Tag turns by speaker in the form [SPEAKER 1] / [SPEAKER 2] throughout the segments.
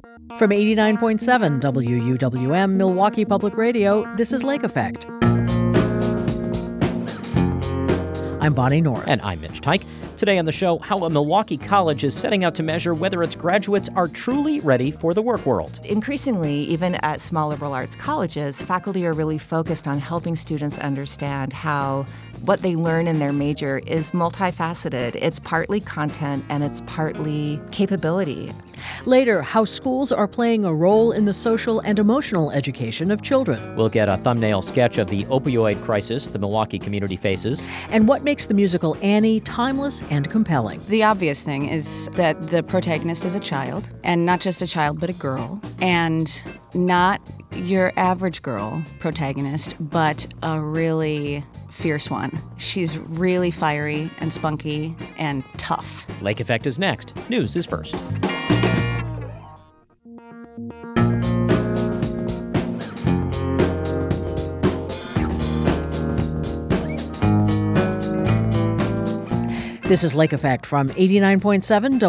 [SPEAKER 1] From 89.7 WUWM Milwaukee Public Radio, this is Lake Effect. I'm Bonnie North.
[SPEAKER 2] And I'm Mitch Teich. Today on the show, how a Milwaukee college is setting out to measure whether its graduates are truly ready for the work world.
[SPEAKER 3] Increasingly, even at small liberal arts colleges, faculty are really focused on helping students understand how what they learn in their major is multifaceted. It's partly content and it's partly capability.
[SPEAKER 1] Later, how schools are playing a role in the social and emotional education of children.
[SPEAKER 2] We'll get a thumbnail sketch of the opioid crisis the Milwaukee community faces.
[SPEAKER 1] And what makes the musical Annie timeless and compelling.
[SPEAKER 4] The obvious thing is that the protagonist is a child, and not just a child, but a girl, and not your average girl protagonist, but a really fierce one. She's really fiery and spunky and tough.
[SPEAKER 2] Lake Effect is next. News is first.
[SPEAKER 1] This is Lake Effect from 89.7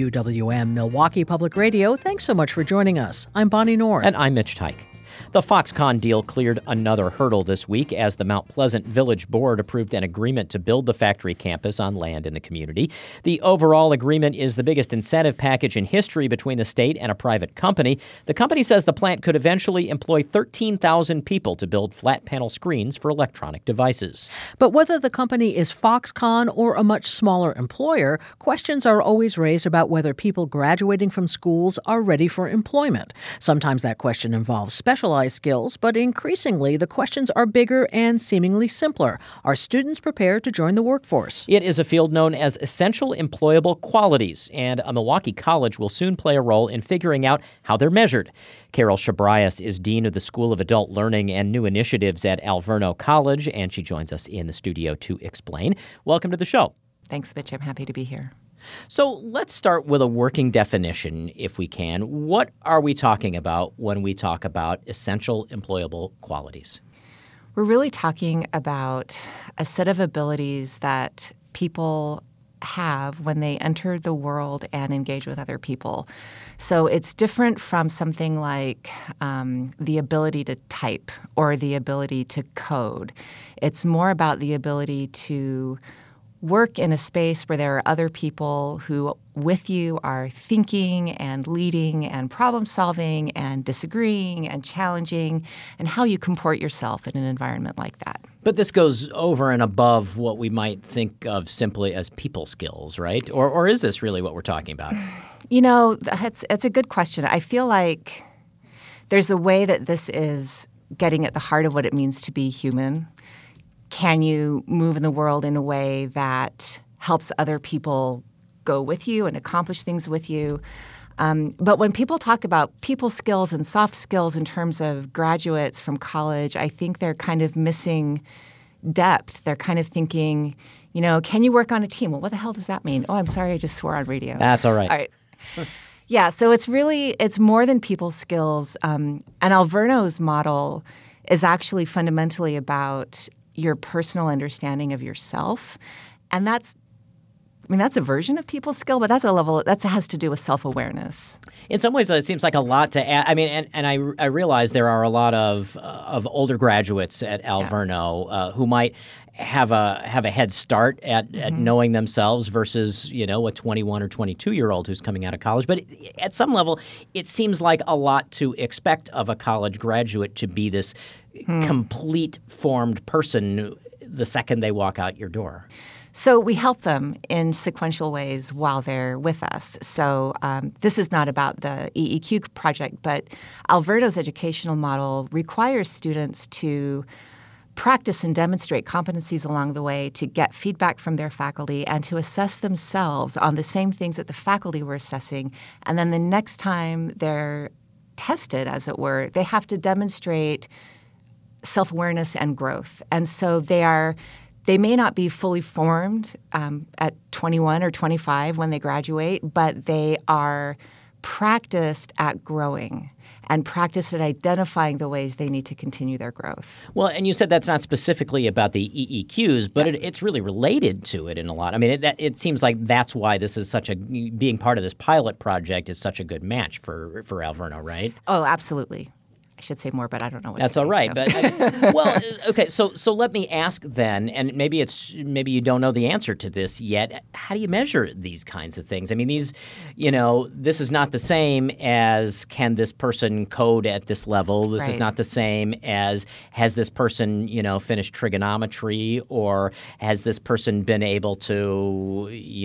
[SPEAKER 1] WUWM Milwaukee Public Radio. Thanks so much for joining us. I'm Bonnie North.
[SPEAKER 2] And I'm Mitch Teich. The Foxconn deal cleared another hurdle this week as the Mount Pleasant Village Board approved an agreement to build the factory campus on land in the community. The overall agreement is the biggest incentive package in history between the state and a private company. The company says the plant could eventually employ 13,000 people to build flat panel screens for electronic devices.
[SPEAKER 1] But whether the company is Foxconn or a much smaller employer, questions are always raised about whether people graduating from schools are ready for employment. Sometimes that question involves specialized skills, but increasingly the questions are bigger and seemingly simpler. Are students prepared to join the workforce?
[SPEAKER 2] It is a field known as essential employable qualities, and a Milwaukee college will soon play a role in figuring out how they're measured. Carol Chabrias is Dean of the School of Adult Learning and New Initiatives at Alverno College, and she joins us in the studio to explain. Welcome to the show.
[SPEAKER 3] Thanks, Mitch. I'm happy to be here.
[SPEAKER 2] So let's start with a working definition, if we can. What are we talking about when we talk about essential employable qualities?
[SPEAKER 3] We're really talking about a set of abilities that people have when they enter the world and engage with other people. So it's different from something like the ability to type or the ability to code. It's more about the ability to work in a space where there are other people who with you are thinking and leading and problem solving and disagreeing and challenging, and how you comport yourself in an environment like that.
[SPEAKER 2] But this goes over and above what we might think of simply as people skills, right? Or is this really what we're talking about?
[SPEAKER 3] You know, it's a good question. I feel like there's a way that this is getting at the heart of what it means to be human. Can you move in the world in a way that helps other people go with you and accomplish things with you? But when people talk about people skills and soft skills in terms of graduates from college, I think they're kind of missing depth. They're kind of thinking, you know, can you work on a team? Well, what the hell does that mean? Oh, I'm sorry, I just swore on radio.
[SPEAKER 2] That's all right.
[SPEAKER 3] All right. Yeah, so it's more than people skills. And Alverno's model is actually fundamentally about your personal understanding of yourself. And that's a version of people skill, but that's a level that has to do with self-awareness.
[SPEAKER 2] In some ways, it seems like a lot to add. I mean, and I realize there are a lot of older graduates at Alverno who might have a head start at knowing themselves versus, you know, a 21 or 22-year-old who's coming out of college. But at some level, it seems like a lot to expect of a college graduate to be this complete formed person the second they walk out your door.
[SPEAKER 3] So we help them in sequential ways while they're with us. So this is not about the EEQ project, but Alverno's educational model requires students to practice and demonstrate competencies along the way, to get feedback from their faculty, and to assess themselves on the same things that the faculty were assessing. And then the next time they're tested, as it were, they have to demonstrate self-awareness and growth. And so they may not be fully formed at 21 or 25 when they graduate, but they are practiced at growing and practiced at identifying the ways they need to continue their growth.
[SPEAKER 2] Well, and you said that's not specifically about the EEQs, but it's really related to it in a lot. I mean, it seems like that's why this is being part of this pilot project is such a good match for Alverno, right?
[SPEAKER 3] Oh, absolutely. I should say more, but I don't know what
[SPEAKER 2] That's
[SPEAKER 3] to say.
[SPEAKER 2] All right.
[SPEAKER 3] So.
[SPEAKER 2] But well, okay. So let me ask then, and maybe you don't know the answer to this yet. How do you measure these kinds of things? I mean, this is not the same as can this person code at this level. This is not the same as has this person finished trigonometry, or has this person been able to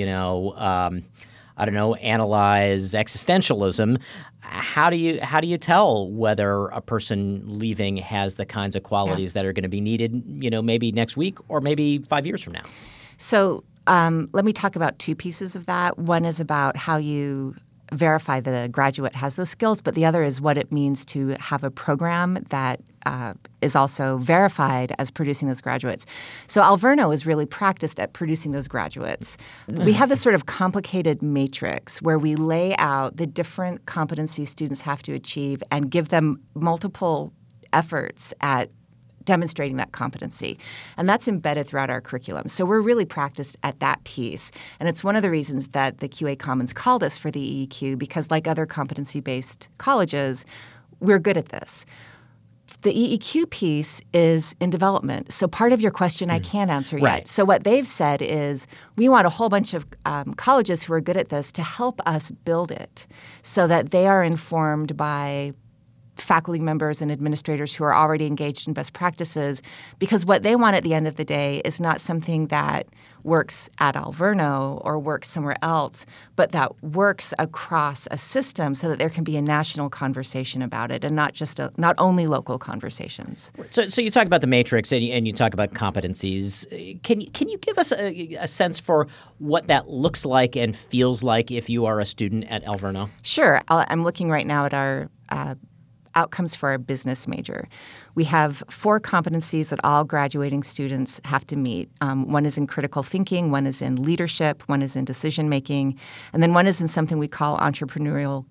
[SPEAKER 2] analyze existentialism. How do you tell whether a person leaving has the kinds of qualities that are going to be needed, maybe next week or maybe 5 years from now?
[SPEAKER 3] So let me talk about two pieces of that. One is about how you verify that a graduate has those skills, but the other is what it means to have a program that is also verified as producing those graduates. So Alverno is really practiced at producing those graduates. We have this sort of complicated matrix where we lay out the different competencies students have to achieve and give them multiple efforts at demonstrating that competency. And that's embedded throughout our curriculum. So we're really practiced at that piece. And it's one of the reasons that the QA Commons called us for the EEQ, because like other competency-based colleges, we're good at this. The EEQ piece is in development. So part of your question I can't answer yet.
[SPEAKER 2] Right.
[SPEAKER 3] So what they've said is we want a whole bunch of colleges who are good at this to help us build it so that they are informed by faculty members and administrators who are already engaged in best practices, because what they want at the end of the day is not something that works at Alverno or works somewhere else, but that works across a system so that there can be a national conversation about it and not only local conversations.
[SPEAKER 2] So you talk about the matrix and you talk about competencies. Can you give us a sense for what that looks like and feels like if you are a student at Alverno?
[SPEAKER 3] Sure. I'm looking right now at our outcomes for our business major. We have 4 competencies that all graduating students have to meet. One is in critical thinking, one is in leadership, one is in decision making, and then one is in something we call entrepreneurial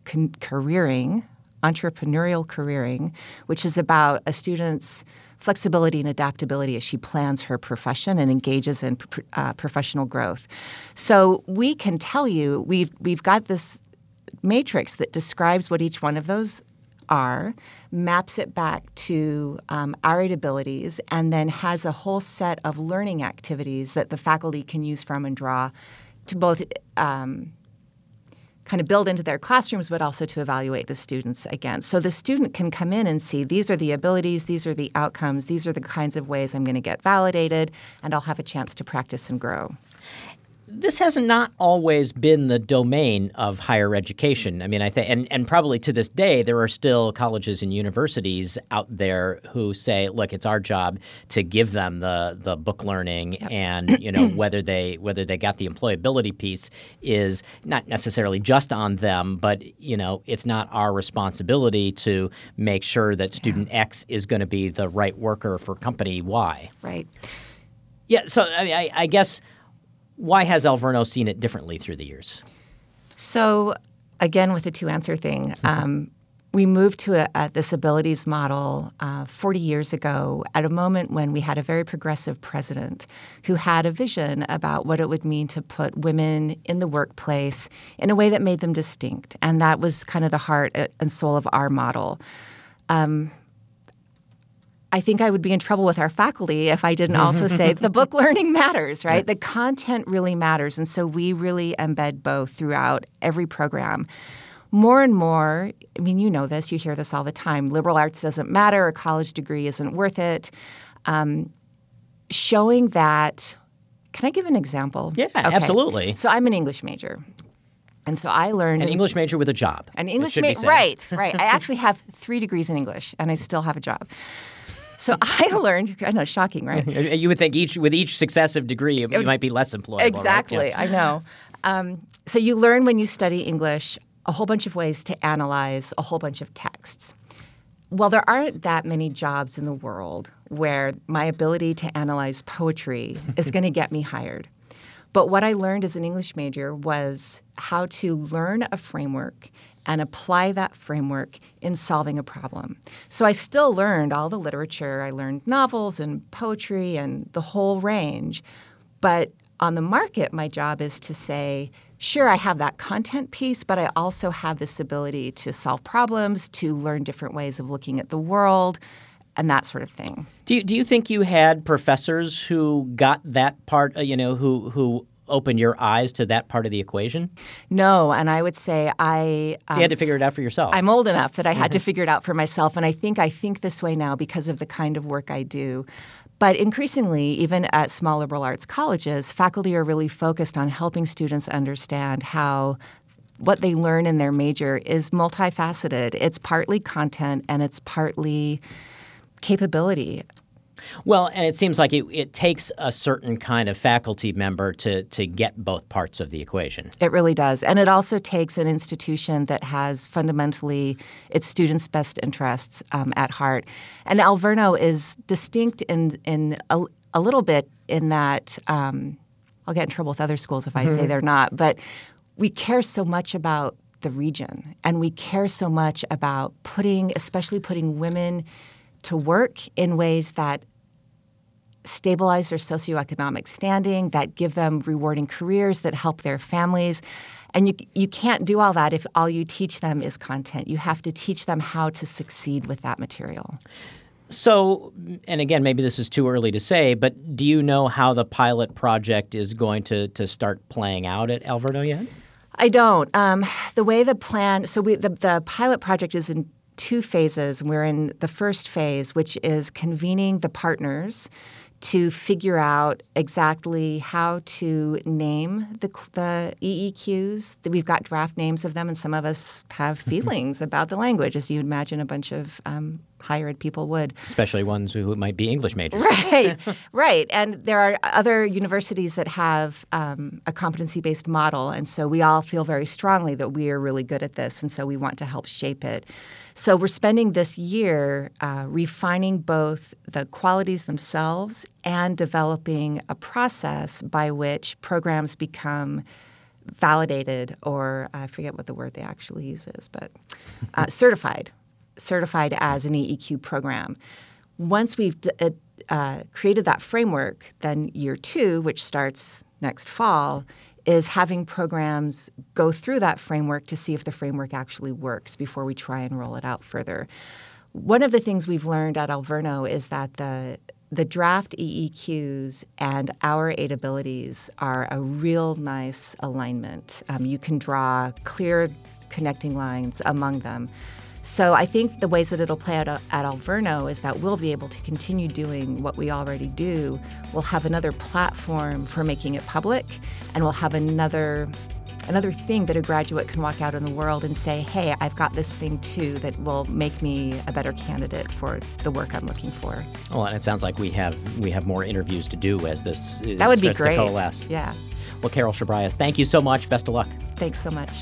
[SPEAKER 3] careering, which is about a student's flexibility and adaptability as she plans her profession and engages in professional growth. So we can tell you we've got this matrix that describes what each one of those are, maps it back to our abilities, and then has a whole set of learning activities that the faculty can use from and draw to both kind of build into their classrooms, but also to evaluate the students against. So the student can come in and see these are the abilities, these are the outcomes, these are the kinds of ways I'm going to get validated, and I'll have a chance to practice and grow.
[SPEAKER 2] This has not always been the domain of higher education. I mean, I think, and probably to this day, there are still colleges and universities out there who say, "Look, it's our job to give them the book learning, yep. And whether they got the employability piece is not necessarily just on them, but it's not our responsibility to make sure that student X is going to be the right worker for company Y." Right. Yeah. So I guess. Why has Alverno seen it differently through the years?
[SPEAKER 3] So, again, with the two-answer thing, we moved to this abilities model 40 years ago at a moment when we had a very progressive president who had a vision about what it would mean to put women in the workplace in a way that made them distinct. And that was kind of the heart and soul of our model. I think I would be in trouble with our faculty if I didn't also say the book learning matters, right? The content really matters. And so we really embed both throughout every program. More and more, I mean, you know this, you hear this all the time, liberal arts doesn't matter, a college degree isn't worth it. Showing that, can I give an example?
[SPEAKER 2] Yeah, okay. Absolutely.
[SPEAKER 3] So I'm an English major. And so I learned
[SPEAKER 2] an English major with a job.
[SPEAKER 3] An English major, right. I actually have 3 degrees in English, and I still have a job. So I learned, I know, shocking, right?
[SPEAKER 2] You would think with each successive degree, you might be less employable.
[SPEAKER 3] Exactly,
[SPEAKER 2] right? Yeah.
[SPEAKER 3] I know. So you learn when you study English a whole bunch of ways to analyze a whole bunch of texts. Well, there aren't that many jobs in the world where my ability to analyze poetry is going to get me hired. But what I learned as an English major was how to learn a framework and apply that framework in solving a problem. So I still learned all the literature. I learned novels and poetry and the whole range. But on the market, my job is to say, sure, I have that content piece, but I also have this ability to solve problems, to learn different ways of looking at the world, and that sort of thing.
[SPEAKER 2] Do you think you had professors who got that part, who opened your eyes to that part of the equation?
[SPEAKER 3] No, and I would say
[SPEAKER 2] So you had to figure it out for yourself.
[SPEAKER 3] I'm old enough that I had to figure it out for myself, and I think this way now because of the kind of work I do. But increasingly, even at small liberal arts colleges, faculty are really focused on helping students understand how what they learn in their major is multifaceted. It's partly content and it's partly capability.
[SPEAKER 2] Well, and it seems like it takes a certain kind of faculty member to get both parts of the equation.
[SPEAKER 3] It really does. And it also takes an institution that has fundamentally its students' best interests at heart. And Alverno is distinct in a little bit in that I'll get in trouble with other schools if I say they're not, but we care so much about the region, and we care so much about especially putting women to work in ways that stabilize their socioeconomic standing, that give them rewarding careers, that help their families. And you can't do all that if all you teach them is content. You have to teach them how to succeed with that material.
[SPEAKER 2] So, and again, maybe this is too early to say, but do you know how the pilot project is going to start playing out at Alverno yet?
[SPEAKER 3] I don't. The way the pilot project is in 2 phases. We're in the first phase, which is convening the partners to figure out exactly how to name the EEQs. We've got draft names of them, and some of us have feelings about the language, as you'd imagine a bunch of higher ed people would.
[SPEAKER 2] Especially ones who might be English majors.
[SPEAKER 3] Right. And there are other universities that have a competency-based model, and so we all feel very strongly that we are really good at this, and so we want to help shape it. So we're spending this year refining both the qualities themselves and developing a process by which programs become validated, or I forget what the word they actually use is, but certified as an EEQ program. Once we've created that framework, then year 2, which starts next fall, is having programs go through that framework to see if the framework actually works before we try and roll it out further. One of the things we've learned at Alverno is that the draft EEQs and our 8 abilities are a real nice alignment. You can draw clear connecting lines among them. So I think the ways that it'll play out at Alverno is that we'll be able to continue doing what we already do. We'll have another platform for making it public, and we'll have another thing that a graduate can walk out in the world and say, hey, I've got this thing too that will make me a better candidate for the work I'm looking for.
[SPEAKER 2] Well, and it sounds like we have more interviews to do as this
[SPEAKER 3] that would be
[SPEAKER 2] starts
[SPEAKER 3] great.
[SPEAKER 2] to coalesce.
[SPEAKER 3] Yeah.
[SPEAKER 2] Well, Carol Chabrias, thank you so much. Best of luck.
[SPEAKER 3] Thanks so much.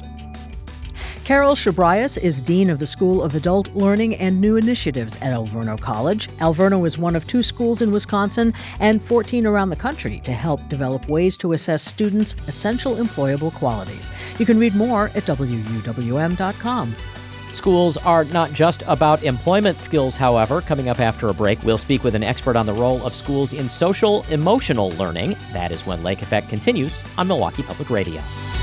[SPEAKER 1] Carol Chabrias is Dean of the School of Adult Learning and New Initiatives at Alverno College. Alverno is one of 2 schools in Wisconsin and 14 around the country to help develop ways to assess students' essential employable qualities. You can read more at WUWM.com.
[SPEAKER 2] Schools are not just about employment skills, however. Coming up after a break, we'll speak with an expert on the role of schools in social-emotional learning. That is when Lake Effect continues on Milwaukee Public Radio.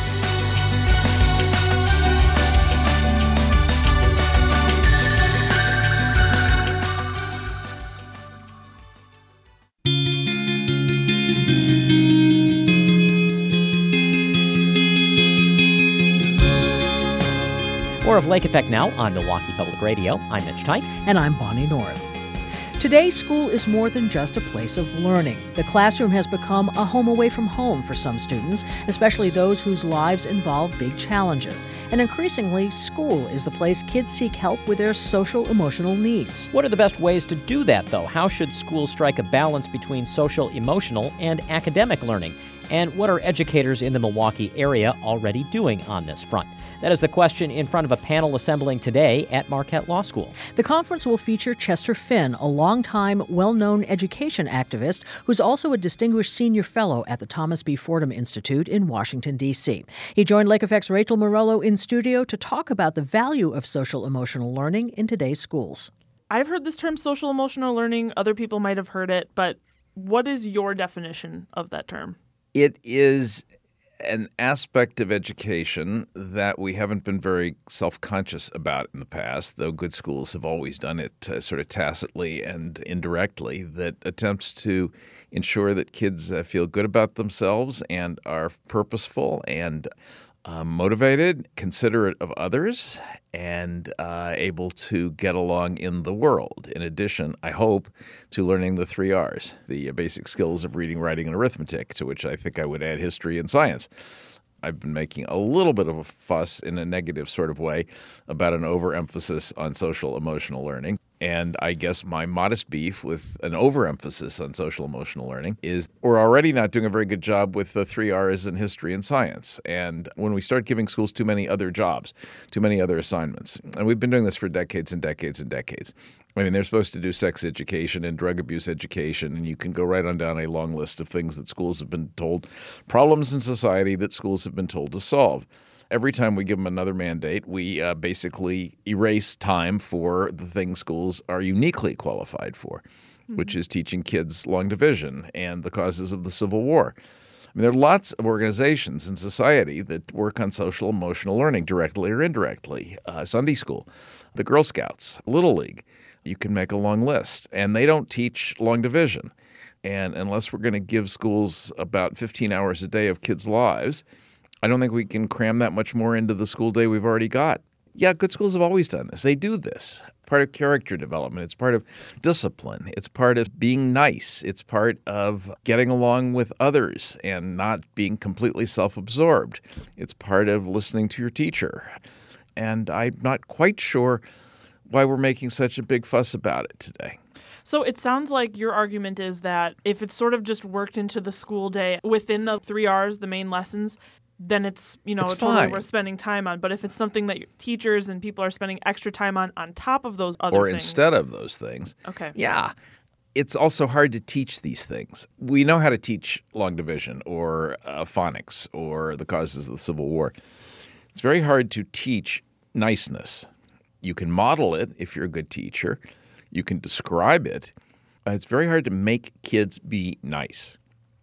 [SPEAKER 2] More of Lake Effect now on Milwaukee Public Radio. I'm Mitch Teich.
[SPEAKER 1] And I'm Bonnie North. Today, school is more than just a place of learning. The classroom has become a home away from home for some students, especially those whose lives involve big challenges. And increasingly, school is the place kids seek help with their social-emotional needs.
[SPEAKER 2] What are the best ways to do that, though? How should schools strike a balance between social, emotional, and academic learning? And what are educators in the Milwaukee area already doing on this front? That is the question in front of a panel assembling today at Marquette Law School.
[SPEAKER 1] The conference will feature Chester Finn, a longtime, well-known education activist who's also a distinguished senior fellow at the Thomas B. Fordham Institute in Washington, D.C. He joined Lake Effect's Rachel Morello in studio to talk about the value of social-emotional learning in today's schools.
[SPEAKER 5] I've heard this term social-emotional learning. Other people might have heard it, but what is your definition of that term?
[SPEAKER 6] It is an aspect of education that we haven't been very self-conscious about in the past, though good schools have always done it sort of tacitly and indirectly, that attempts to ensure that kids feel good about themselves and are purposeful and motivated, considerate of others, and able to get along in the world. In addition, I hope, to learning the 3 R's, the basic skills of reading, writing, and arithmetic, to which I think I would add history and science. I've been making a little bit of a fuss in a negative sort of way about an overemphasis on social emotional learning. And I guess my modest beef with an overemphasis on social emotional learning is we're already not doing a very good job with the 3 R's in history and science. And when we start giving schools too many other jobs, too many other assignments, and we've been doing this for decades and decades and decades. I mean, they're supposed to do sex education and drug abuse education, and you can go right on down a long list of things that schools have been told, problems in society that schools have been told to solve. Every time we give them another mandate, we basically erase time for the things schools are uniquely qualified for, which is teaching kids long division and the causes of the Civil War. I mean, there are lots of organizations in society that work on social emotional learning directly or indirectly. Sunday school, the Girl Scouts, Little League. You can make a long list. And they don't teach long division. And unless we're going to give schools about 15 hours a day of kids' lives, I don't think we can cram that much more into the school day we've already got. Yeah, good schools have always done this. They do this. Part of character development. It's part of discipline. It's part of being nice. It's part of getting along with others and not being completely self-absorbed. It's part of listening to your teacher. And I'm not quite sure why we're making such a big fuss about it today.
[SPEAKER 5] So it sounds like your argument is that if it's sort of just worked into the school day within the 3 R's, the main lessons, then it's,
[SPEAKER 6] it's
[SPEAKER 5] totally
[SPEAKER 6] fine.
[SPEAKER 5] Worth spending time on. But if it's something that teachers and people are spending extra time on top of those other
[SPEAKER 6] things. Or
[SPEAKER 5] things.
[SPEAKER 6] instead of those things.
[SPEAKER 5] Okay.
[SPEAKER 6] Yeah. It's also hard to teach these things. We know how to teach long division or phonics or the causes of the Civil War. It's very hard to teach niceness. You can model it if you're a good teacher. You can describe it. It's very hard to make kids be nice.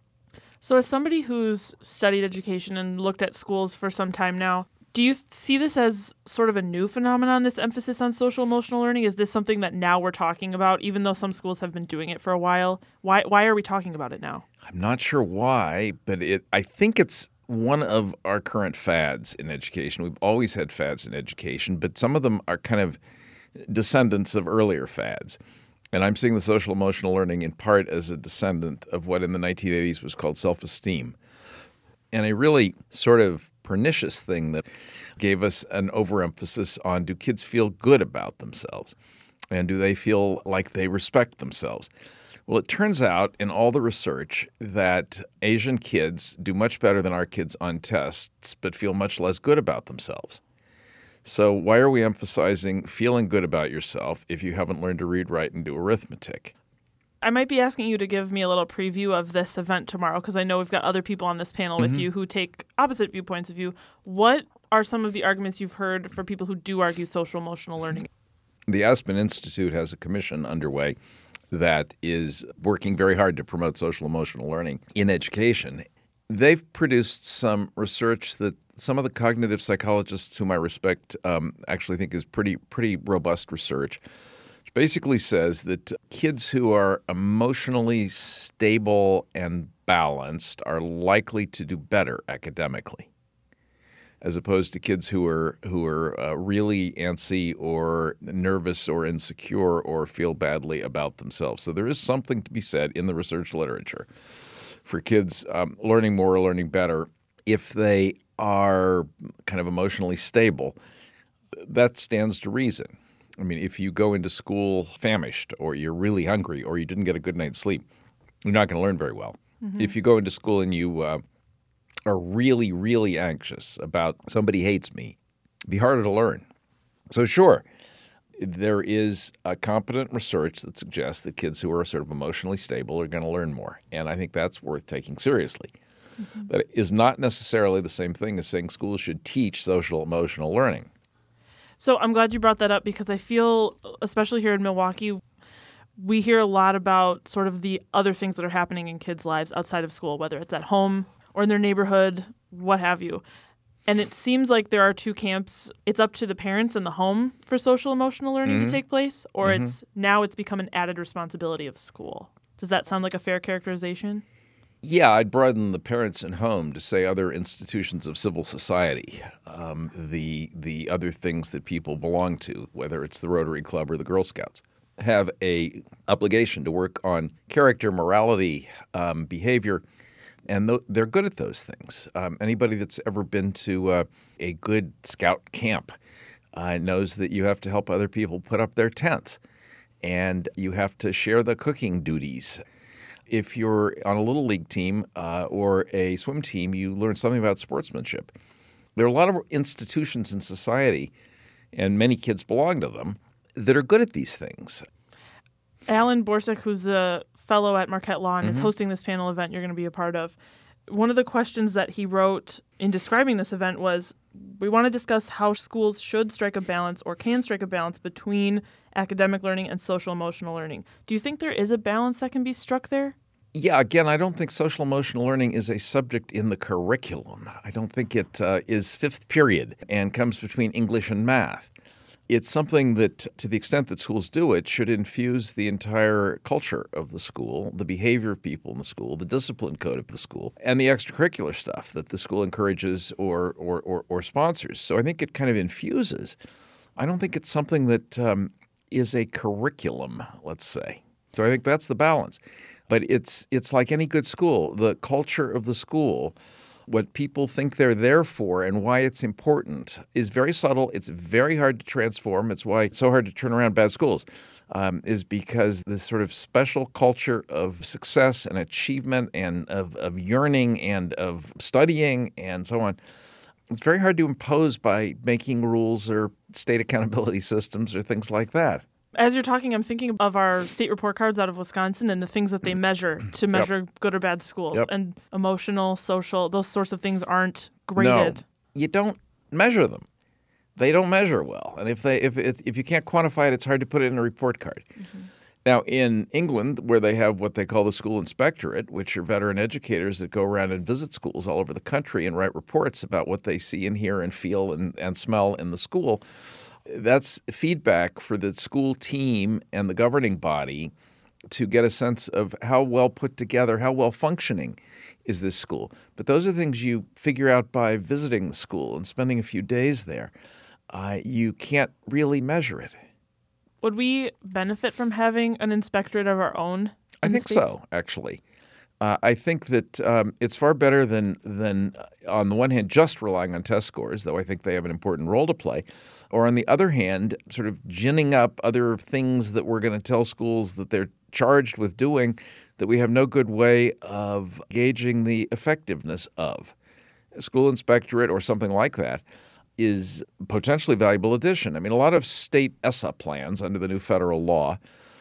[SPEAKER 5] So as somebody who's studied education and looked at schools for some time now, do you see this as sort of a new phenomenon, this emphasis on social emotional learning? Is this something that now we're talking about, even though some schools have been doing it for a while? Why are we talking about it now?
[SPEAKER 6] I'm not sure why, but I think it's one of our current fads in education. We've always had fads in education, but some of them are kind of descendants of earlier fads. And I'm seeing the social emotional learning in part as a descendant of what in the 1980s was called self-esteem. And a really sort of pernicious thing that gave us an overemphasis on, do kids feel good about themselves? And do they feel like they respect themselves? Well, it turns out in all the research that Asian kids do much better than our kids on tests, but feel much less good about themselves. So why are we emphasizing feeling good about yourself if you haven't learned to read, write, and do arithmetic?
[SPEAKER 5] I might be asking you to give me a little preview of this event tomorrow, because I know we've got other people on this panel with you who take opposite viewpoints of view. What are some of the arguments you've heard for people who do argue social emotional learning?
[SPEAKER 6] The Aspen Institute has a commission underway that is working very hard to promote social emotional learning in education. They've produced some research that some of the cognitive psychologists whom I respect actually think is pretty robust research, which basically says that kids who are emotionally stable and balanced are likely to do better academically, as opposed to kids who are really antsy or nervous or insecure or feel badly about themselves. So there is something to be said in the research literature for kids learning more or learning better if they are kind of emotionally stable. That stands to reason. I mean, if you go into school famished or you're really hungry or you didn't get a good night's sleep, you're not going to learn very well. Mm-hmm. If you go into school and you are really, really anxious about somebody hates me, it'd be harder to learn. So sure, there is a competent research that suggests that kids who are sort of emotionally stable are going to learn more. And I think that's worth taking seriously. Mm-hmm. But it is not necessarily the same thing as saying schools should teach social emotional learning.
[SPEAKER 5] So I'm glad you brought that up because I feel, especially here in Milwaukee, we hear a lot about sort of the other things that are happening in kids' lives outside of school, whether it's at home or in their neighborhood, what have you. And it seems like there are two camps. It's up to the parents in the home for social emotional learning to take place, or it's become an added responsibility of school. Does that sound like a fair characterization?
[SPEAKER 6] Yeah, I'd broaden the parents and home to say other institutions of civil society, the other things that people belong to, whether it's the Rotary Club or the Girl Scouts, have a obligation to work on character, morality, behavior, and they're good at those things. Anybody that's ever been to a good scout camp knows that you have to help other people put up their tents, and you have to share the cooking duties. If you're on a little league team or a swim team, you learn something about sportsmanship. There are a lot of institutions in society, and many kids belong to them, that are good at these things.
[SPEAKER 5] Alan Borsek, who's the fellow at Marquette Law and is hosting this panel event you're going to be a part of, one of the questions that he wrote in describing this event was, we want to discuss how schools should strike a balance or can strike a balance between academic learning and social emotional learning. Do you think there is a balance that can be struck there?
[SPEAKER 6] Yeah, again, I don't think social emotional learning is a subject in the curriculum. I don't think it is fifth period and comes between English and math. It's something that, to the extent that schools do it, should infuse the entire culture of the school, the behavior of people in the school, the discipline code of the school, and the extracurricular stuff that the school encourages or sponsors. So I think it kind of infuses. I don't think it's something that is a curriculum, let's say. So I think that's the balance. But it's like any good school. The culture of the school, what people think they're there for and why it's important is very subtle. It's very hard to transform. It's why it's so hard to turn around bad schools, is because this sort of special culture of success and achievement and of yearning and of studying and so on, it's very hard to impose by making rules or state accountability systems or things like that.
[SPEAKER 5] As you're talking, I'm thinking of our state report cards out of Wisconsin and the things that they measure to measure good or bad schools.
[SPEAKER 6] Yep.
[SPEAKER 5] And emotional, social, those sorts of things aren't graded.
[SPEAKER 6] No, you don't measure them. They don't measure well. And if you can't quantify it, it's hard to put it in a report card. Mm-hmm. Now, in England, where they have what they call the school inspectorate, which are veteran educators that go around and visit schools all over the country and write reports about what they see and hear and feel and smell in the school, that's feedback for the school team and the governing body to get a sense of how well put together, how well functioning is this school. But those are things you figure out by visiting the school and spending a few days there. You can't really measure it.
[SPEAKER 5] Would we benefit from having an inspectorate of our own?
[SPEAKER 6] I think so, actually. I think that it's far better than on the one hand, just relying on test scores, though I think they have an important role to play, or on the other hand, sort of ginning up other things that we're going to tell schools that they're charged with doing that we have no good way of gauging the effectiveness of. A school inspectorate or something like that is potentially a valuable addition. I mean, a lot of state ESSA plans under the new federal law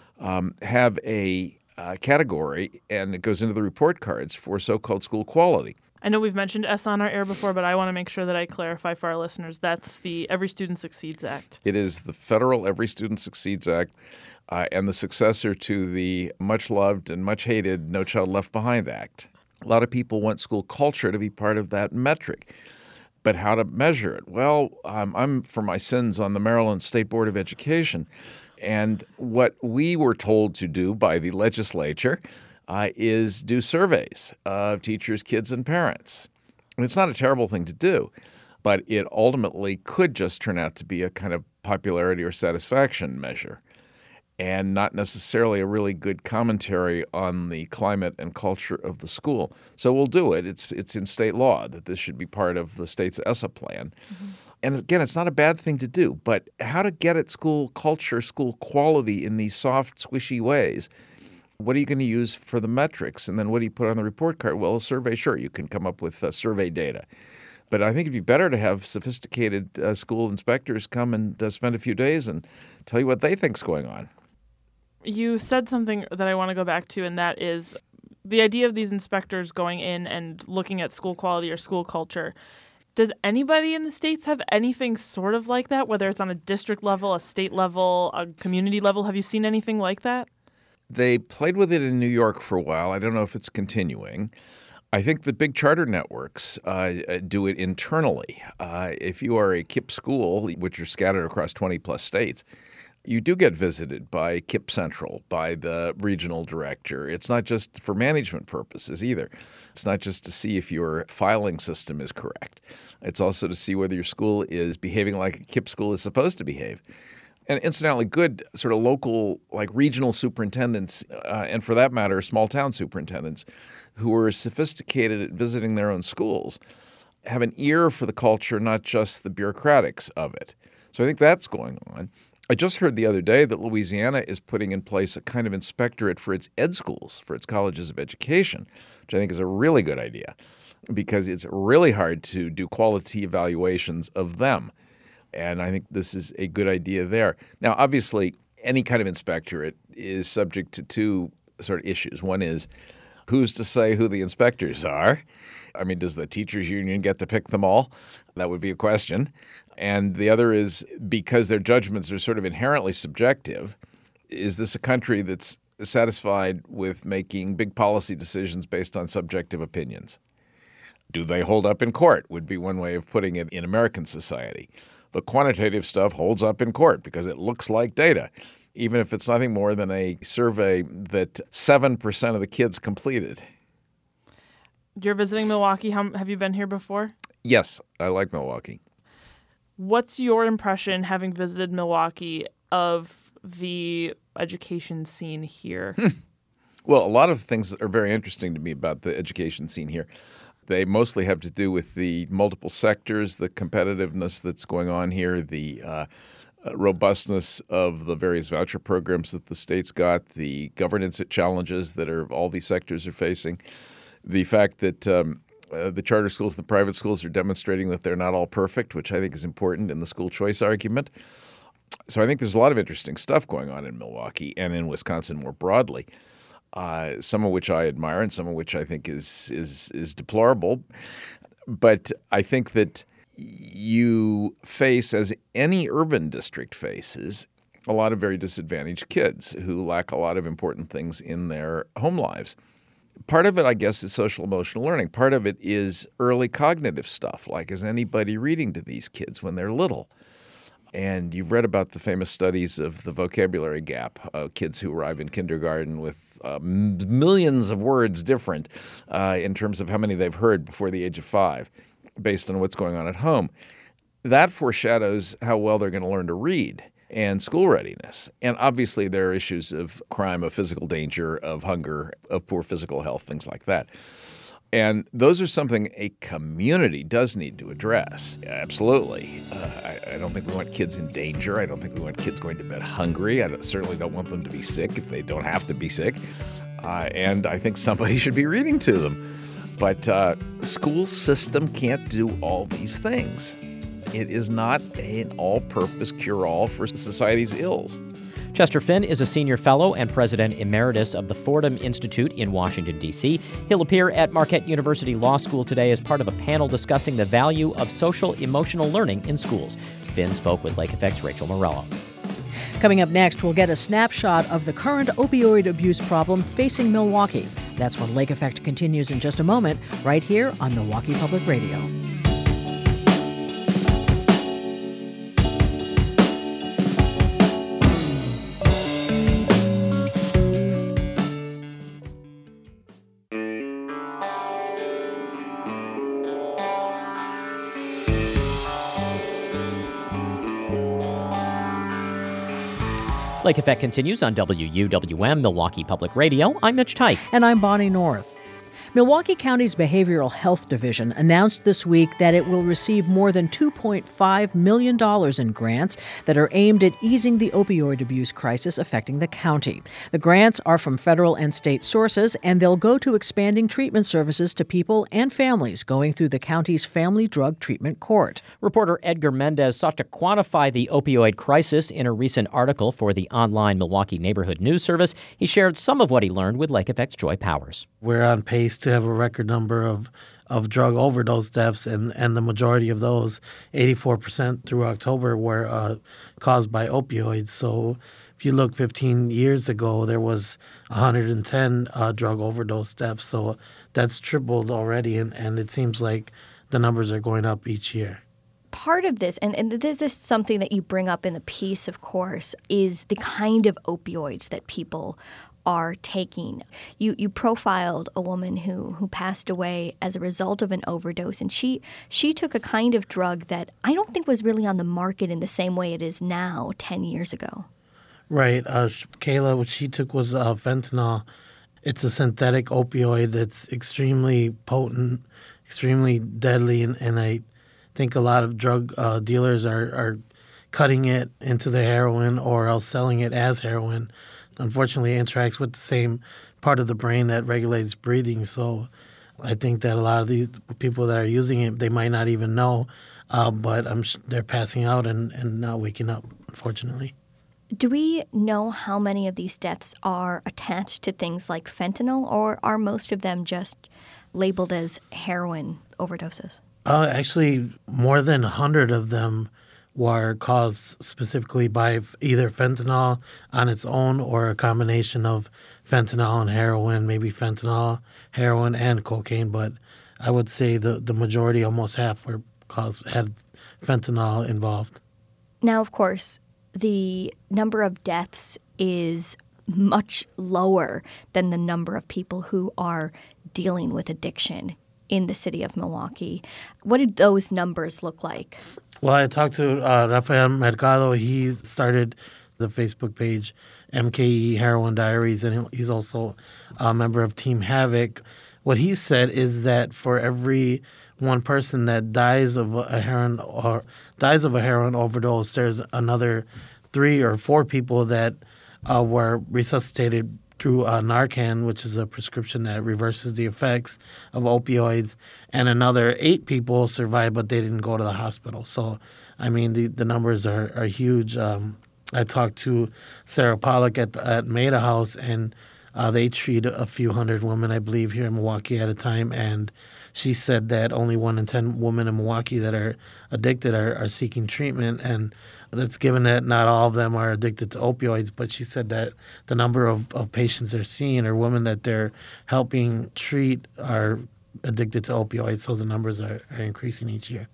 [SPEAKER 6] have a category, and it goes into the report cards for so-called school quality.
[SPEAKER 5] I know we've mentioned ESSA on our air before, but I want to make sure that I clarify for our listeners. That's the Every Student Succeeds Act.
[SPEAKER 6] It is the federal Every Student Succeeds Act and the successor to the much-loved and much-hated No Child Left Behind Act. A lot of people want school culture to be part of that metric. But how to measure it? Well, I'm for my sins on the Maryland State Board of Education. And what we were told to do by the legislature is do surveys of teachers, kids, and parents. And it's not a terrible thing to do, but it ultimately could just turn out to be a kind of popularity or satisfaction measure and not necessarily a really good commentary on the climate and culture of the school. So we'll do it. It's in state law that this should be part of the state's ESSA plan. Mm-hmm. And again, it's not a bad thing to do, but how to get at school culture, school quality in these soft, squishy ways What are you going to use for the metrics? And then what do you put on the report card? Well, a survey, sure, you can come up with survey data. But I think it'd be better to have sophisticated school inspectors come and spend a few days and tell you what they think's going on.
[SPEAKER 5] You said something that I want to go back to, and that is the idea of these inspectors going in and looking at school quality or school culture. Does anybody in the States have anything sort of like that, whether it's on a district level, a state level, a community level? Have you seen anything like that?
[SPEAKER 6] They played with it in New York for a while. I don't know if it's continuing. I think the big charter networks do it internally. If you are a KIPP school, which are scattered across 20-plus states, you do get visited by KIPP Central, by the regional director. It's not just for management purposes either. It's not just to see if your filing system is correct. It's also to see whether your school is behaving like a KIPP school is supposed to behave. And incidentally, good sort of local, like regional superintendents, and for that matter, small town superintendents, who are sophisticated at visiting their own schools, have an ear for the culture, not just the bureaucratics of it. So I think that's going on. I just heard the other day that Louisiana is putting in place a kind of inspectorate for its ed schools, for its colleges of education, which I think is a really good idea because it's really hard to do quality evaluations of them. And I think this is a good idea there. Now, obviously, any kind of inspectorate is subject to two sort of issues. One is, who's to say who the inspectors are? I mean, does the teachers union get to pick them all? That would be a question. And the other is, because their judgments are sort of inherently subjective, is this a country that's satisfied with making big policy decisions based on subjective opinions? Do they hold up in court would be one way of putting it in American society. The quantitative stuff holds up in court because it looks like data, even if it's nothing more than a survey that 7% of the kids completed.
[SPEAKER 5] You're visiting Milwaukee. Have you been here before?
[SPEAKER 6] Yes, I like Milwaukee.
[SPEAKER 5] What's your impression, having visited Milwaukee, of the education scene here?
[SPEAKER 6] Well, a lot of things are very interesting to me about the education scene here. They mostly have to do with the multiple sectors, the competitiveness that's going on here, the robustness of the various voucher programs that the state's got, the governance challenges that all these sectors are facing, the fact that the charter schools, the private schools are demonstrating that they're not all perfect, which I think is important in the school choice argument. So I think there's a lot of interesting stuff going on in Milwaukee and in Wisconsin more broadly. Some of which I admire and some of which I think is deplorable. But I think that you face, as any urban district faces, a lot of very disadvantaged kids who lack a lot of important things in their home lives. Part of it, I guess, is social emotional learning. Part of it is early cognitive stuff, like is anybody reading to these kids when they're little? And you've read about the famous studies of the vocabulary gap, kids who arrive in kindergarten with millions of words different in terms of how many they've heard before the age of 5, based on what's going on at home. That foreshadows how well they're going to learn to read and school readiness. And obviously there are issues of crime, of physical danger, of hunger, of poor physical health, things like that. And those are something a community does need to address. Absolutely. I don't think we want kids in danger. I don't think we want kids going to bed hungry. I certainly don't want them to be sick if they don't have to be sick. And I think somebody should be reading to them. But the school system can't do all these things. It is not an all-purpose cure-all for society's ills.
[SPEAKER 2] Chester Finn is a senior fellow and president emeritus of the Fordham Institute in Washington, D.C. He'll appear at Marquette University Law School today as part of a panel discussing the value of social-emotional learning in schools. Finn spoke with Lake Effect's Rachel Morello.
[SPEAKER 1] Coming up next, we'll get a snapshot of the current opioid abuse problem facing Milwaukee. That's when Lake Effect continues in just a moment, right here on Milwaukee Public Radio.
[SPEAKER 2] Lake Effect continues on WUWM, Milwaukee Public Radio. I'm Mitch Teich.
[SPEAKER 1] And I'm Bonnie North. Milwaukee County's Behavioral Health Division announced this week that it will receive more than $2.5 million in grants that are aimed at easing the opioid abuse crisis affecting the county. The grants are from federal and state sources, and they'll go to expanding treatment services to people and families going through the county's Family Drug Treatment Court.
[SPEAKER 2] Reporter Edgar Mendez sought to quantify the opioid crisis in a recent article for the online Milwaukee Neighborhood News Service. He shared some of what he learned with Lake Effect's Joy Powers.
[SPEAKER 7] We're on pace to have a record number of drug overdose deaths, and the majority of those, 84% through October, were caused by opioids. So if you look 15 years ago, there was 110 drug overdose deaths. So that's tripled already, and it seems like the numbers are going up each year.
[SPEAKER 8] Part of this, and this is something that you bring up in the piece, of course, is the kind of opioids that people are taking. You profiled a woman who passed away as a result of an overdose, and she took a kind of drug that I don't think was really on the market in the same way it is now 10 years ago. Right.
[SPEAKER 7] Kayla, what she took was fentanyl. It's a synthetic opioid that's extremely potent, extremely deadly, and I think a lot of drug dealers are cutting it into the heroin or else selling it as heroin. Unfortunately, it interacts with the same part of the brain that regulates breathing. So I think that a lot of these people that are using it, they might not even know, but they're passing out and not waking up, unfortunately.
[SPEAKER 8] Do we know how many of these deaths are attached to things like fentanyl, or are most of them just labeled as heroin overdoses?
[SPEAKER 7] Actually, more than 100 of them were caused specifically by either fentanyl on its own or a combination of fentanyl and heroin, maybe fentanyl, heroin, and cocaine. But I would say the majority, almost half, had fentanyl involved.
[SPEAKER 8] Now, of course, the number of deaths is much lower than the number of people who are dealing with addiction in the city of Milwaukee. What did those numbers look like?
[SPEAKER 7] Well, I talked to Rafael Mercado. He started the Facebook page MKE Heroin Diaries, and he's also a member of Team Havoc. What he said is that for every one person that dies of a heroin overdose, there's another 3 or 4 people that were resuscitated through Narcan, which is a prescription that reverses the effects of opioids, and another 8 people survived, but they didn't go to the hospital. So, I mean, the numbers are huge. I talked to Sarah Pollack at Maida House, and they treat a few hundred women, I believe, here in Milwaukee at a time, and she said that only 1 in 10 women in Milwaukee that are addicted are seeking treatment, and that's given that not all of them are addicted to opioids, but she said that the number of patients they're seeing or women that they're helping treat are addicted to opioids, so the numbers are increasing each year.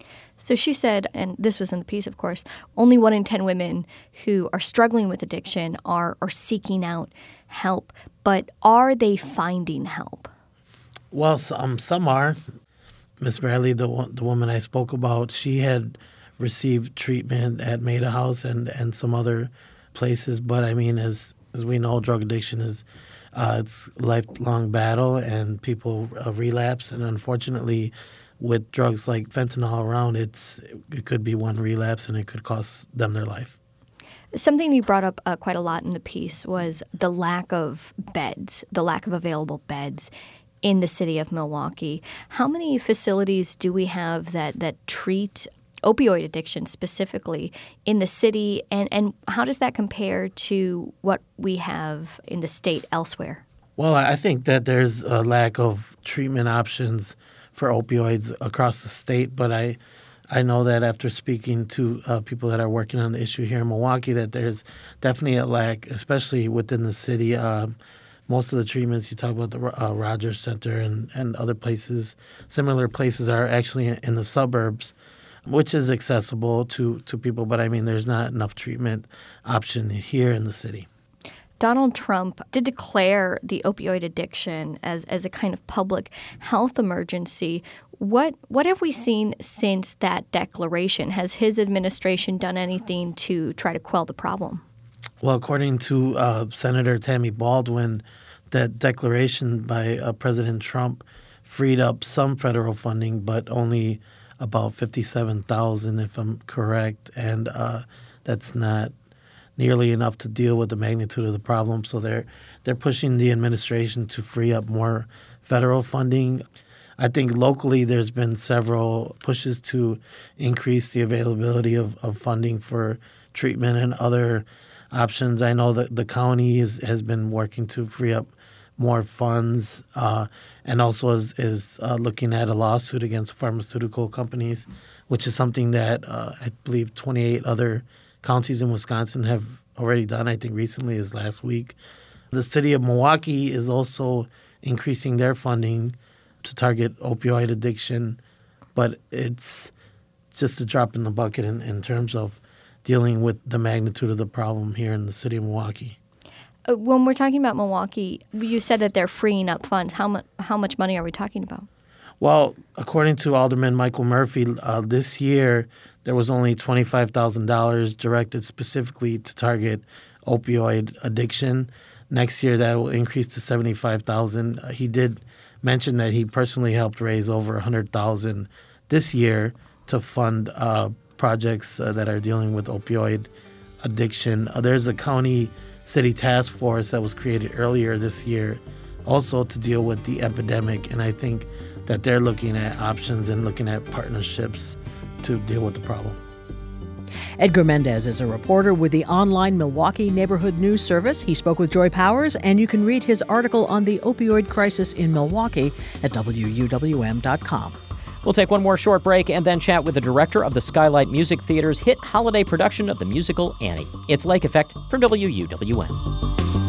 [SPEAKER 8] So she said, and this was in the piece, of course, only 1 in 10 women who are struggling with addiction are seeking out help, but are they finding help?
[SPEAKER 7] Well, some are. Miss Bradley, the woman I spoke about, she had received treatment at Maida House and some other places. But I mean, as we know, drug addiction is it's a lifelong battle, and people relapse. And unfortunately, with drugs like fentanyl around, it could be one relapse, and it could cost them their life.
[SPEAKER 8] Something you brought up quite a lot in the piece was the lack of beds, the lack of available beds in the city of Milwaukee. How many facilities do we have that treat opioid addiction specifically in the city, and how does that compare to what we have in the state elsewhere?
[SPEAKER 7] Well, I think that there's a lack of treatment options for opioids across the state, but I know that after speaking to people that are working on the issue here in Milwaukee, that there's definitely a lack, especially within the city. Most of the treatments, you talk about the Rogers Center and other places, similar places are actually in the suburbs, which is accessible to people. But, I mean, there's not enough treatment option here in the city.
[SPEAKER 8] Donald Trump did declare the opioid addiction as a kind of public health emergency. What have we seen since that declaration? Has his administration done anything to try to quell the problem?
[SPEAKER 7] Well, according to Senator Tammy Baldwin, that declaration by President Trump freed up some federal funding, but only about $57,000, if I'm correct, and that's not nearly enough to deal with the magnitude of the problem. So they're pushing the administration to free up more federal funding. I think locally there's been several pushes to increase the availability of funding for treatment and other options. I know that the county has been working to free up more funds and also is looking at a lawsuit against pharmaceutical companies, which is something that I believe 28 other counties in Wisconsin have already done. I think recently is last week. The city of Milwaukee is also increasing their funding to target opioid addiction, but it's just a drop in the bucket in terms of dealing with the magnitude of the problem here in the city of Milwaukee.
[SPEAKER 8] When we're talking about Milwaukee, you said that they're freeing up funds. How much money are we talking about?
[SPEAKER 7] Well, according to Alderman Michael Murphy, this year there was only $25,000 directed specifically to target opioid addiction. Next year that will increase to $75,000. He did mention that he personally helped raise over $100,000 this year to fund projects that are dealing with opioid addiction. There's a county city task force that was created earlier this year also to deal with the epidemic, and I think that they're looking at options and looking at partnerships to deal with the problem.
[SPEAKER 1] Edgar Mendez is a reporter with the online Milwaukee Neighborhood News Service. He spoke with Joy Powers, and you can read his article on the opioid crisis in Milwaukee at WUWM.com.
[SPEAKER 2] We'll take one more short break and then chat with the director of the Skylight Music Theater's hit holiday production of the musical Annie. It's Lake Effect from WUWM.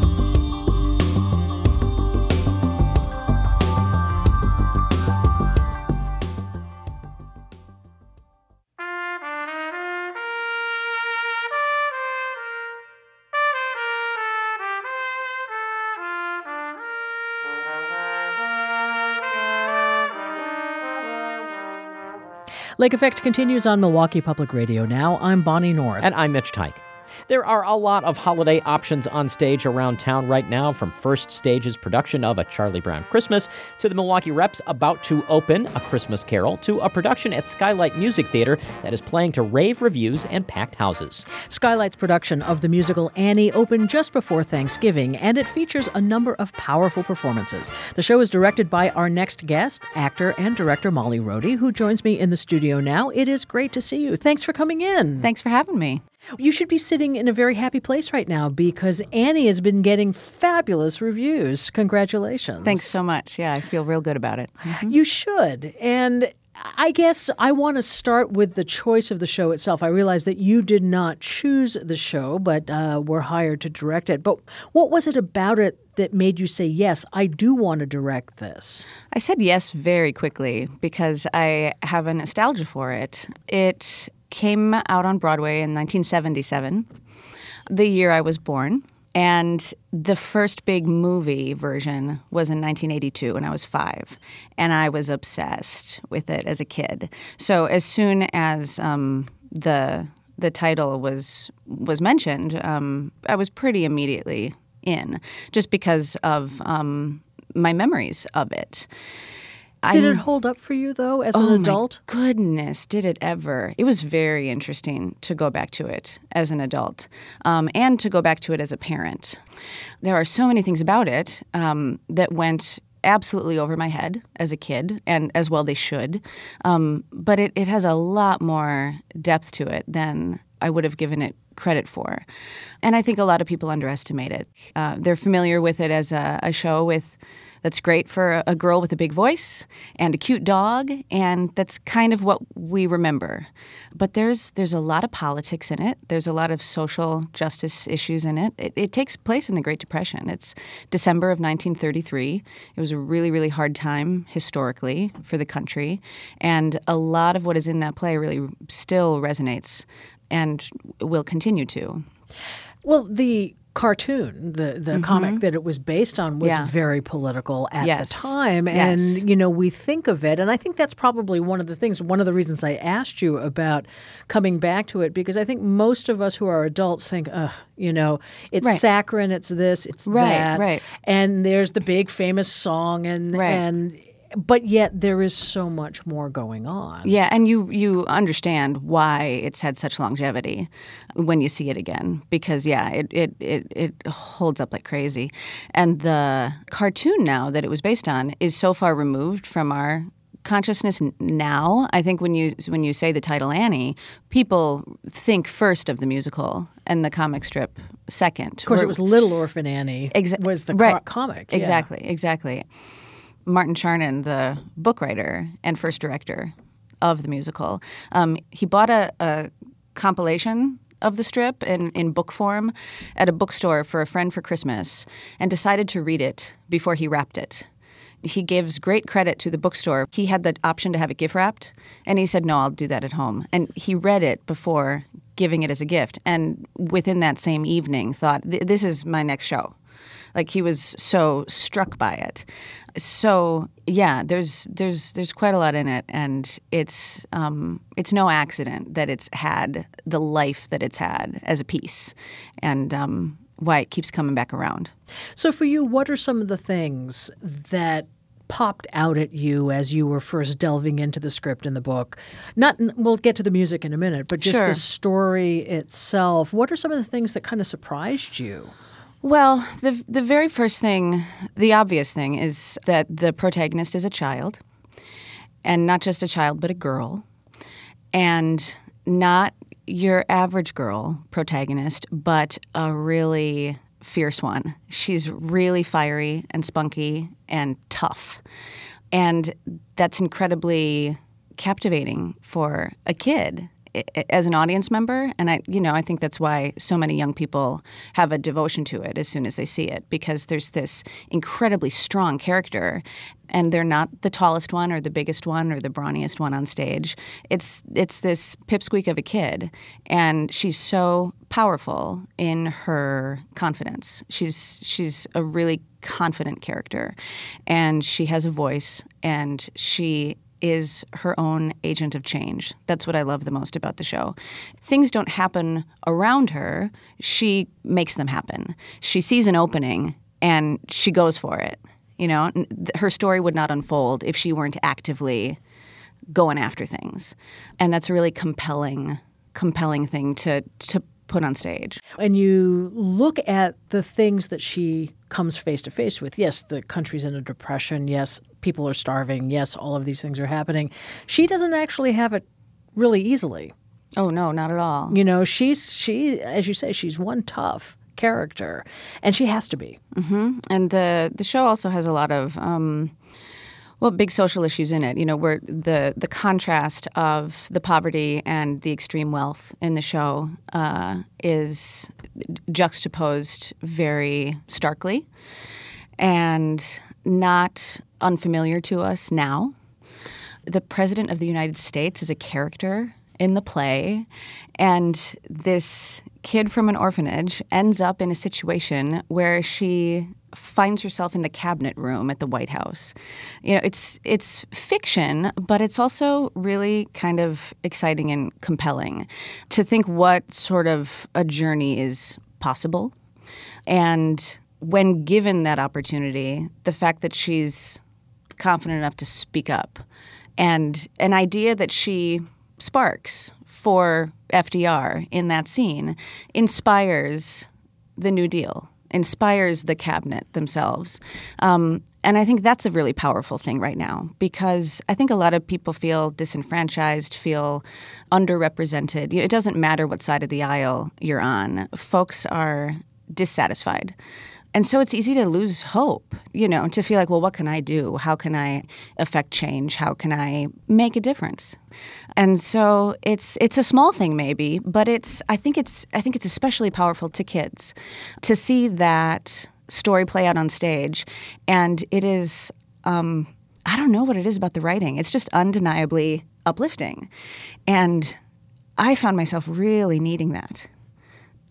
[SPEAKER 1] Lake Effect continues on Milwaukee Public Radio now. I'm Bonnie North.
[SPEAKER 2] And I'm Mitch Teich. There are a lot of holiday options on stage around town right now, from First Stage's production of A Charlie Brown Christmas to the Milwaukee Reps about to open A Christmas Carol to a production at Skylight Music Theater that is playing to rave reviews and packed houses.
[SPEAKER 1] Skylight's production of the musical Annie opened just before Thanksgiving, and it features a number of powerful performances. The show is directed by our next guest, actor and director Molly Rohde, who joins me in the studio now. It is great to see you. Thanks for coming in.
[SPEAKER 4] Thanks for having me.
[SPEAKER 1] You should be sitting in a very happy place right now because Annie has been getting fabulous reviews. Congratulations.
[SPEAKER 4] Thanks so much. Yeah, I feel real good about it.
[SPEAKER 1] Mm-hmm. You should. And I guess I want to start with the choice of the show itself. I realize that you did not choose the show, but were hired to direct it. But what was it about it that made you say, yes, I do want to direct this?
[SPEAKER 4] I said yes very quickly because I have a nostalgia for it. It came out on Broadway in 1977, the year I was born. And the first big movie version was in 1982 when I was 5. And I was obsessed with it as a kid. So as soon as the title was mentioned, I was pretty immediately in, just because of my memories of it.
[SPEAKER 1] Did it hold up for you, though, as an adult?
[SPEAKER 4] Oh, my goodness, did it ever. It was very interesting to go back to it as an adult and to go back to it as a parent. There are so many things about it that went absolutely over my head as a kid, and as well they should. But it has a lot more depth to it than I would have given it credit for. And I think a lot of people underestimate it. They're familiar with it as a show that's great for a girl with a big voice and a cute dog, and that's kind of what we remember. But there's a lot of politics in it. There's a lot of social justice issues in it. It takes place in the Great Depression. It's December of 1933. It was a really, really hard time historically for the country, and a lot of what is in that play really still resonates and will continue to.
[SPEAKER 1] Well, the cartoon, the comic that it was based on was very political at the time. And, we think of it, and I think that's probably one of the reasons I asked you about coming back to it, because I think most of us who are adults think, it's saccharine, it's this, it's that.
[SPEAKER 4] Right.
[SPEAKER 1] And there's the big famous song but yet there is so much more going on.
[SPEAKER 4] Yeah, and you understand why it's had such longevity when you see it again, because it holds up like crazy. And the cartoon now that it was based on is so far removed from our consciousness now. I think when you say the title Annie, people think first of the musical and the comic strip second.
[SPEAKER 1] Of course, it was Little Orphan Annie was the comic. Yeah.
[SPEAKER 4] Exactly. Martin Charnin, the book writer and first director of the musical, he bought a compilation of the strip in book form at a bookstore for a friend for Christmas and decided to read it before he wrapped it. He gives great credit to the bookstore. He had the option to have it gift wrapped, and he said, no, I'll do that at home. And he read it before giving it as a gift, and within that same evening thought, this is my next show. Like, he was so struck by it. So there's quite a lot in it, and it's no accident that it's had the life that it's had as a piece, and why it keeps coming back around.
[SPEAKER 1] So for you, what are some of the things that popped out at you as you were first delving into the script in the book? We'll get to the music in a minute, but just the story itself. What are some of the things that kind of surprised you?
[SPEAKER 4] Well, the very first thing, the obvious thing, is that the protagonist is a child, and not just a child, but a girl, and not your average girl protagonist, but a really fierce one. She's really fiery and spunky and tough, and that's incredibly captivating for a kid as an audience member, and I think that's why so many young people have a devotion to it as soon as they see it, because there's this incredibly strong character, and they're not the tallest one or the biggest one or the brawniest one on stage. It's this pipsqueak of a kid, and she's so powerful in her confidence. She's a really confident character, and she has a voice, and she is her own agent of change. That's what I love the most about the show. Things don't happen around her. She makes them happen. She sees an opening and she goes for it. Her story would not unfold if she weren't actively going after things. And that's a really compelling thing to put on stage.
[SPEAKER 1] And you look at the things that she comes face to face with. Yes, the country's in a depression. Yes, people are starving. Yes, all of these things are happening. She doesn't actually have it really easily.
[SPEAKER 4] Oh, no, not at all.
[SPEAKER 1] She, as you say, she's one tough character, and she has to be.
[SPEAKER 4] Mm-hmm. And the show also has a lot of big social issues in it. Where the contrast of the poverty and the extreme wealth in the show is juxtaposed very starkly and not unfamiliar to us now. The President of the United States is a character in the play, and this kid from an orphanage ends up in a situation where she finds herself in the cabinet room at the White House. It's fiction, but it's also really kind of exciting and compelling to think what sort of a journey is possible. And when given that opportunity, the fact that she's confident enough to speak up, and an idea that she sparks for FDR in that scene inspires the New Deal, inspires the cabinet themselves. And I think that's a really powerful thing right now, because I think a lot of people feel disenfranchised, feel underrepresented. It doesn't matter what side of the aisle you're on. Folks are dissatisfied. And so it's easy to lose hope, to feel like, well, what can I do? How can I affect change? How can I make a difference? And so it's a small thing maybe, but I think it's especially powerful to kids to see that story play out on stage. And it is, I don't know what it is about the writing. It's just undeniably uplifting. And I found myself really needing that.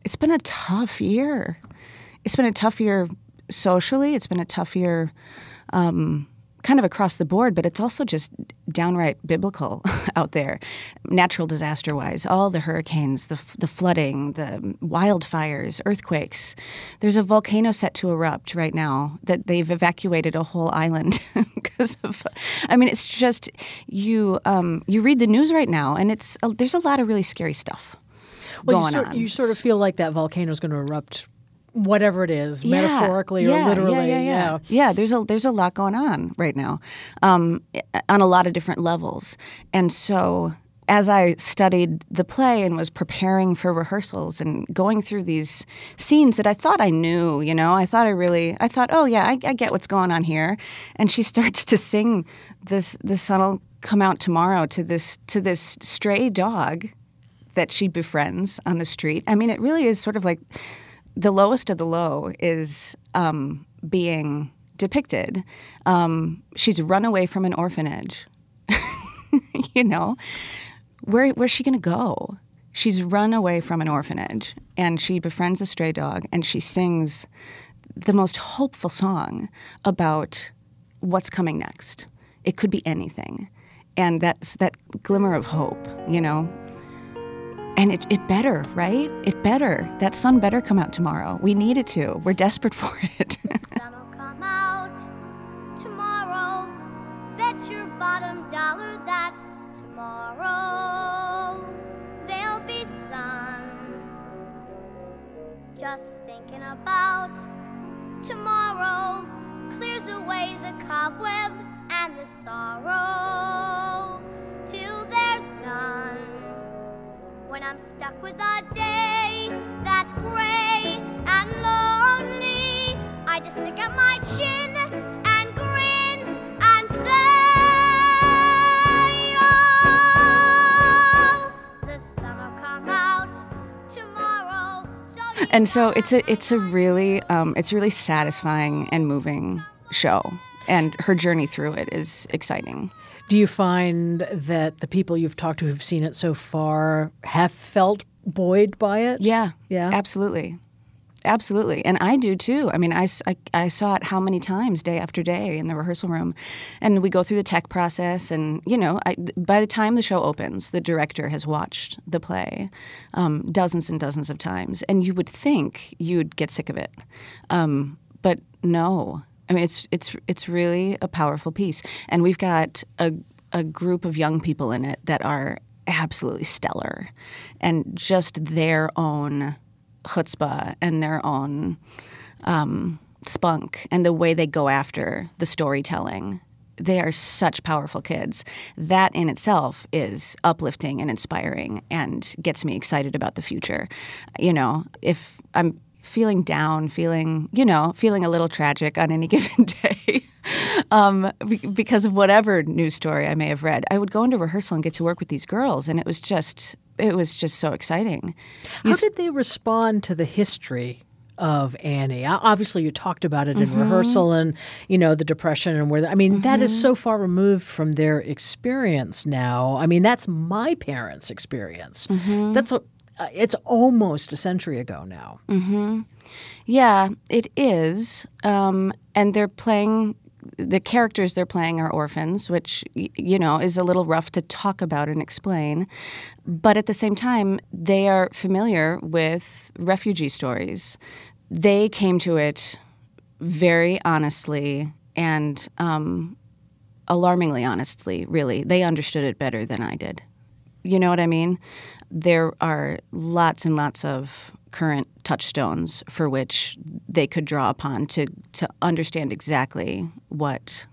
[SPEAKER 4] it's been a tough year. It's been a tough year socially. It's been a tough year kind of across the board, but it's also just downright biblical out there, natural disaster-wise. All the hurricanes, the flooding, the wildfires, earthquakes. There's a volcano set to erupt right now that they've evacuated a whole island because of. I mean, it's just you read the news right now, and there's a lot of really scary stuff going on.
[SPEAKER 1] You sort of feel like that volcano is going to erupt. Whatever it is, metaphorically or literally.
[SPEAKER 4] Yeah, there's a lot going on right now on a lot of different levels. And so as I studied the play and was preparing for rehearsals and going through these scenes that I thought I knew, I thought, oh, yeah, I get what's going on here. And she starts to sing the sun will come out tomorrow to this stray dog that she befriends on the street. I mean, it really is sort of like the lowest of the low is being depicted. She's run away from an orphanage. Where's she going to go? She's run away from an orphanage, and she befriends a stray dog, and she sings the most hopeful song about what's coming next. It could be anything. And that's that glimmer of hope, And it better, right? It better. That sun better come out tomorrow. We need it to. We're desperate for it.
[SPEAKER 9] The sun will come out tomorrow. Bet your bottom dollar that tomorrow there'll be sun. Just thinking about tomorrow clears away the cobwebs and the sorrow till there's none. When I'm stuck with a day that's gray and lonely, I just stick out my chin and grin and say, oh, the sun will come out tomorrow.
[SPEAKER 4] And so it's a really satisfying and moving show, and her journey through it is exciting.
[SPEAKER 1] Do you find that the people you've talked to who've seen it so far have felt buoyed by it?
[SPEAKER 4] Yeah, absolutely. Absolutely. And I do too. I mean, I saw it how many times day after day in the rehearsal room. And we go through the tech process. And, by the time the show opens, the director has watched the play dozens and dozens of times. And you would think you'd get sick of it. But no. I mean, it's really a powerful piece. And we've got a group of young people in it that are absolutely stellar. And just their own chutzpah and their own spunk and the way they go after the storytelling. They are such powerful kids. That in itself is uplifting and inspiring and gets me excited about the future. If I'm feeling down, feeling a little tragic on any given day because of whatever news story I may have read, I would go into rehearsal and get to work with these girls, and it was just so exciting.
[SPEAKER 1] How did they respond to the history of Annie? Obviously, you talked about it in rehearsal and, the depression and where, that is so far removed from their experience now. I mean, that's my parents' experience. It's almost a century ago now.
[SPEAKER 4] Yeah, it is. And they're playing, the characters they're playing are orphans, which, is a little rough to talk about and explain. But at the same time, they are familiar with refugee stories. They came to it very honestly and alarmingly honestly, really. They understood it better than I did. You know what I mean? There are lots and lots of current touchstones for which they could draw upon to understand exactly what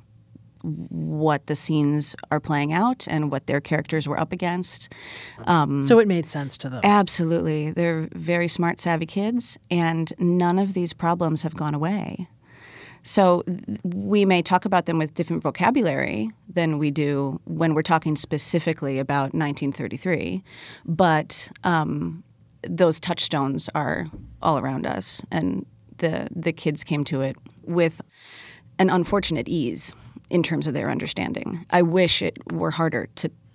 [SPEAKER 4] the scenes are playing out and what their characters were up against.
[SPEAKER 1] So it made sense to them.
[SPEAKER 4] Absolutely. They're very smart, savvy kids, and none of these problems have gone away. So we may talk about them with different vocabulary than we do when we're talking specifically about 1933, but those touchstones are all around us, and the kids came to it with an unfortunate ease in terms of their understanding. I wish it were harder to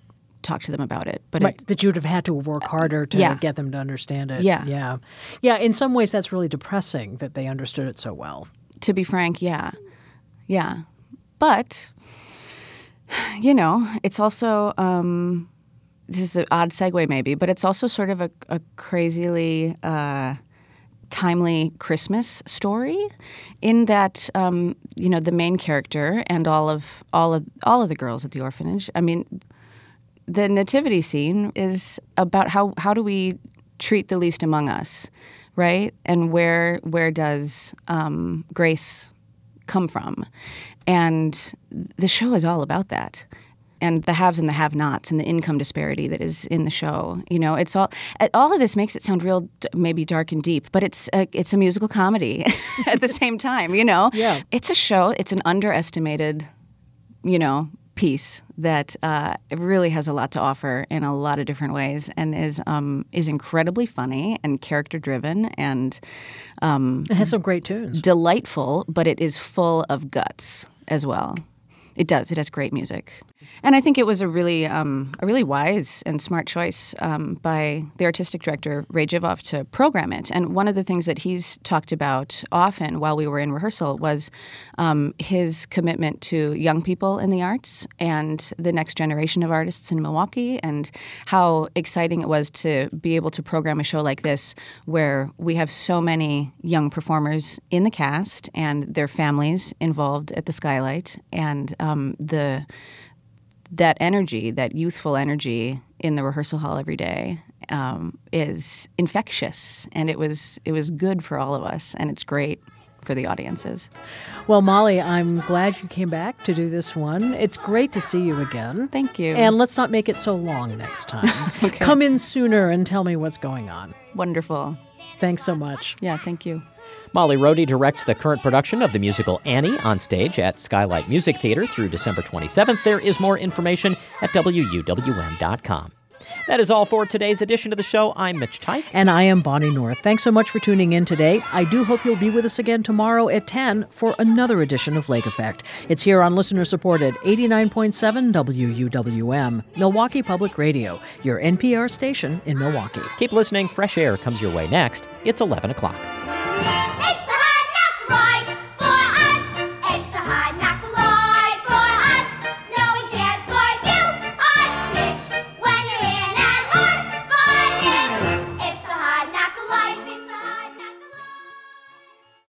[SPEAKER 4] talk to them about it. But
[SPEAKER 1] Right, that you'd have had to work harder to
[SPEAKER 4] Yeah.
[SPEAKER 1] get them to understand it.
[SPEAKER 4] Yeah.
[SPEAKER 1] Yeah. Yeah. In some ways, that's really depressing that they understood it so well.
[SPEAKER 4] to be frank, yeah. Yeah. But, you know, it's also, this is an odd segue maybe, but it's also sort of a crazily timely Christmas story in that, you know, the main character and all of the girls at the orphanage, I mean, the nativity scene is about how do we treat the least among us, right? And where does grace come from? And the show is all about that. And the haves and the have-nots and the income disparity that is in the show. You know, it's all of this makes it sound real, maybe dark and deep, but it's a musical comedy at the same time, you know?
[SPEAKER 1] Yeah.
[SPEAKER 4] It's a show, it's an underestimated, you know, piece that it really has a lot to offer in a lot of different ways and is incredibly funny and character-driven and
[SPEAKER 1] It has some great tunes.
[SPEAKER 4] delightful, but it is full of guts as well. It does. It has great music. And I think it was a really wise and smart choice by the artistic director, Ray Jivoff, to program it. And one of the things that he's talked about often while we were in rehearsal was his commitment to young people in the arts and the next generation of artists in Milwaukee, and how exciting it was to be able to program a show like this where we have so many young performers in the cast and their families involved at the Skylight, and that energy, that youthful energy in the rehearsal hall every day is infectious, and it was good for all of us, and it's great for the audiences.
[SPEAKER 1] Well, Molly, I'm glad you came back to do this one. It's great to see you again.
[SPEAKER 4] Thank you.
[SPEAKER 1] And let's not make it so long next time.
[SPEAKER 4] Okay.
[SPEAKER 1] Come in sooner and tell me what's going on.
[SPEAKER 4] Wonderful.
[SPEAKER 1] Thanks so much.
[SPEAKER 4] Yeah, thank you.
[SPEAKER 2] Molly Rohde directs the current production of the musical Annie on stage at Skylight Music Theater through December 27th. There is more information at WUWM.com. That is all for today's edition of the show. I'm Mitch Tyke.
[SPEAKER 1] And I am Bonnie North. Thanks so much for tuning in today. I do hope you'll be with us again tomorrow at 10 for another edition of Lake Effect. It's here on listener-supported 89.7 WUWM, Milwaukee Public Radio, your NPR station in Milwaukee.
[SPEAKER 2] Keep listening. Fresh Air comes your way next. It's 11 o'clock.